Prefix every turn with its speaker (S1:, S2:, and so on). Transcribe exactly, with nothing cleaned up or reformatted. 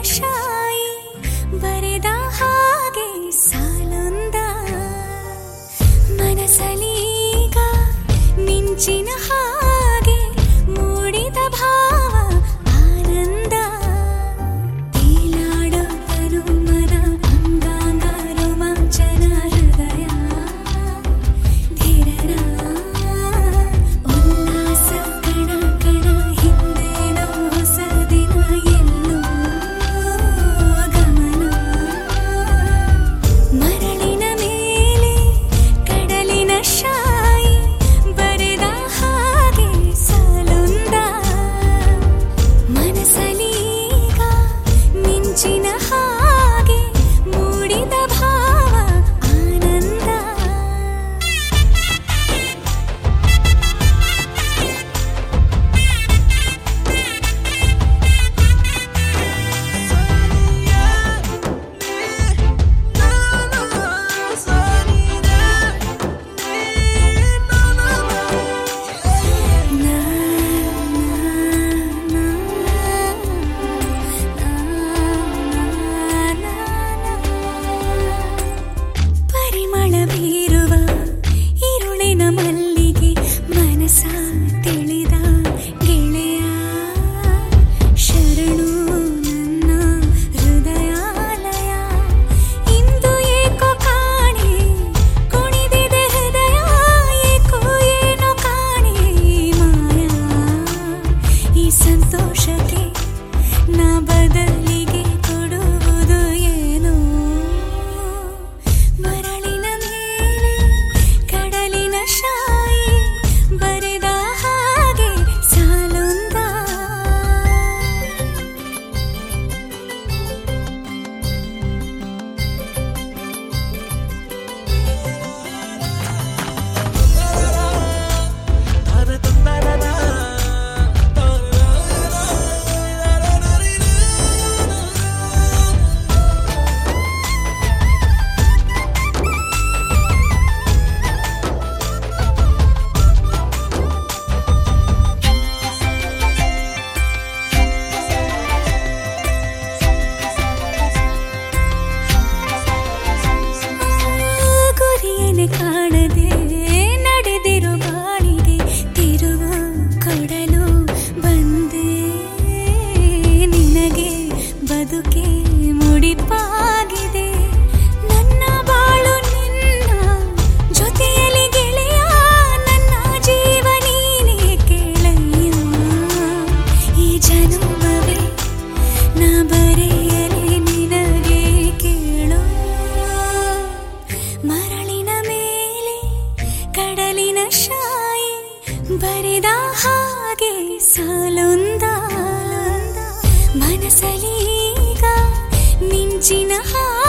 S1: ಶಾಯಿ ಬರೆದ ಹಾಗೆ ಸಾಲೊಂದ ಮನಸಲೀಗ ಮಿಂಚಿನ ಹಾಗೆ ಮೂಡಿದ ಭಾವ ಆನಂದ ತೇಲಾಡೋ ತನು ಮನ ಅಂಗಾಂಗ ರೋಮಾಂಚನ ಹೃದಯ ಧೀರನ ಉಲ್ಲಾಸ ಕಣ ಕಣ ಹಿಂದೇನೋ ಹೊಸ ದಿನ ಎಲ್ಲೋ ಗಮನ ಮರಳಿನ ಮೇಲೆ ಕಡಲಿನ ಶಾಯಿ ಬರೆದ ಹಾಗೆ ಸಾಲೊಂದ ಮನಸಲೀಗ ಮಿಂಚಿನ ಹಾಗೆ ಮೂಡಿದ ಭಾವ ಆನಂದ ಪರಿಮಳ ಬೀರುವ ಇರುಳಿನ ಮಲ್ಲಿಗೆ ಮನಸ ತಿಳಿದ ಗೆಳೆಯ ಶರಣು ನನ್ನ ಹೃದಯಾಲಯ ಇಂದು ಏಕೋ ಕಾಣೆ ಕುಣಿದಿದೆ ಹೃದಯ ಏಕೋ ಏನೋ ಕಾಣೆ ಮಾಯಾ ಈ ಸಂತೋಷಕ್ಕೆ ನಾ ಬದಲಿಗೆ ಕೊಡುವುದು ಏನು ಮರಳಿನ ಮೇಲೆ ಕಡಲಿನ ಶಾಯಿ ಬರೆದ ಹಾಗೆ ಸಾಲೊಂದ ಗುರಿಯನ್ನೇ ಕಾಣದೆ ನಡೆದಿರೋ ಬಾಳಿಗೆ ತಿರುವು ಕೊಡಲು ಬಂದೆ ನಿನಗೆ ಬದುಕೆ ಮುಡಿಪಾಗಿದೆ ನನ್ನ ಬಾಳು ನಿನ್ನ ಜೊತೆಯಲ್ಲಿ ಗೆಳೆಯ ನನ್ನ ಜೀವ ನೀನೇ ಕೇಳಯ್ಯ ಈ ಜನುಮವೇ ನಾ ಬರೆಯಲಿ ನಿನಗೆ ಕೇಳೋ ಮರಳಿನ ಮೇಲೆ ಕಡಲಿನ ಶಾಯಿ ಬರೆದ ಹಾಗೆ ಸಾಲೊಂದ ಮನಸಲೀಗ ಮಿಂಚಿನ ಹಾಗೆ